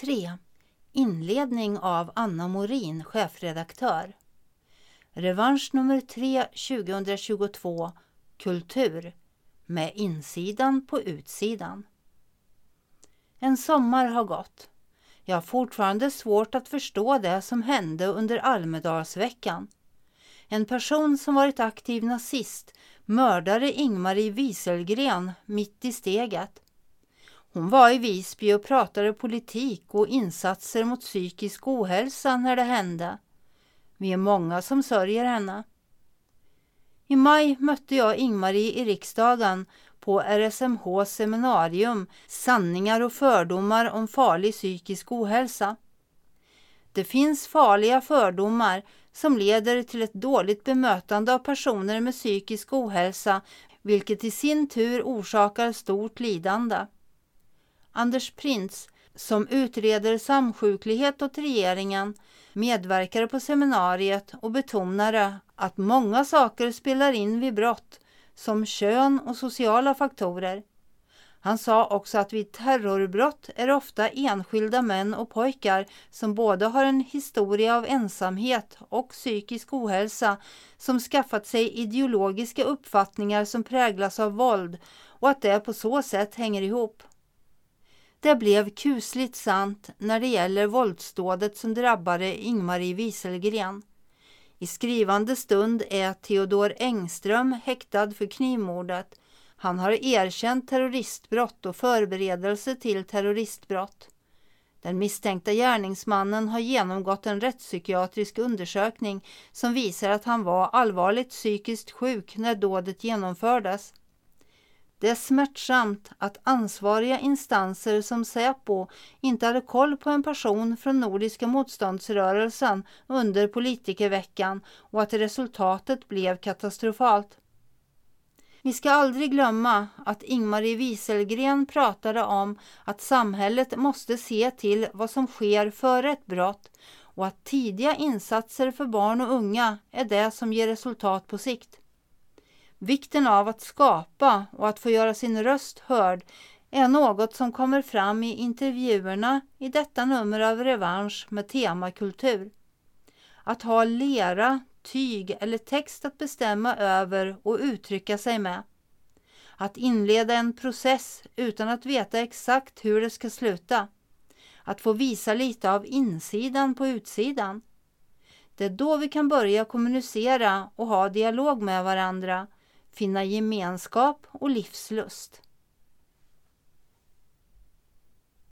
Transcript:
3. Inledning av Anna Morin, chefredaktör. Revansch nummer 3 2022. Kultur. Med insidan på utsidan. En sommar har gått. Jag har fortfarande svårt att förstå det som hände under Almedalsveckan. En person som varit aktiv nazist mördade Ingmarie Wieselgren mitt i steget. Hon var i Visby och pratade politik och insatser mot psykisk ohälsa när det hände. Vi är många som sörjer henne. I maj mötte jag Ingmarie i riksdagen på RSMH seminarium Sanningar och fördomar om farlig psykisk ohälsa. Det finns farliga fördomar som leder till ett dåligt bemötande av personer med psykisk ohälsa, vilket i sin tur orsakar stort lidande. Anders Printz, som utreder samsjuklighet åt regeringen, medverkade på seminariet och betonade att många saker spelar in vid brott, som kön och sociala faktorer. Han sa också att vid terrorbrott är det ofta enskilda män och pojkar som både har en historia av ensamhet och psykisk ohälsa som skaffat sig ideologiska uppfattningar som präglas av våld och att det på så sätt hänger ihop. Det blev kusligt sant när det gäller våldsdådet som drabbade Ingmarie Wieselgren. I skrivande stund är Theodor Engström häktad för knivmordet. Han har erkänt terroristbrott och förberedelse till terroristbrott. Den misstänkta gärningsmannen har genomgått en rättspsykiatrisk undersökning som visar att han var allvarligt psykiskt sjuk när dådet genomfördes. Det är smärtsamt att ansvariga instanser som Säpo inte hade koll på en person från Nordiska motståndsrörelsen under politikerveckan och att resultatet blev katastrofalt. Vi ska aldrig glömma att Ingmarie Wieselgren pratade om att samhället måste se till vad som sker före ett brott och att tidiga insatser för barn och unga är det som ger resultat på sikt. Vikten av att skapa och att få göra sin röst hörd är något som kommer fram i intervjuerna i detta nummer av Revansch med tema kultur. Att ha lera, tyg eller text att bestämma över och uttrycka sig med. Att inleda en process utan att veta exakt hur det ska sluta. Att få visa lite av insidan på utsidan. Det är då vi kan börja kommunicera och ha dialog med varandra. Finna gemenskap och livslust.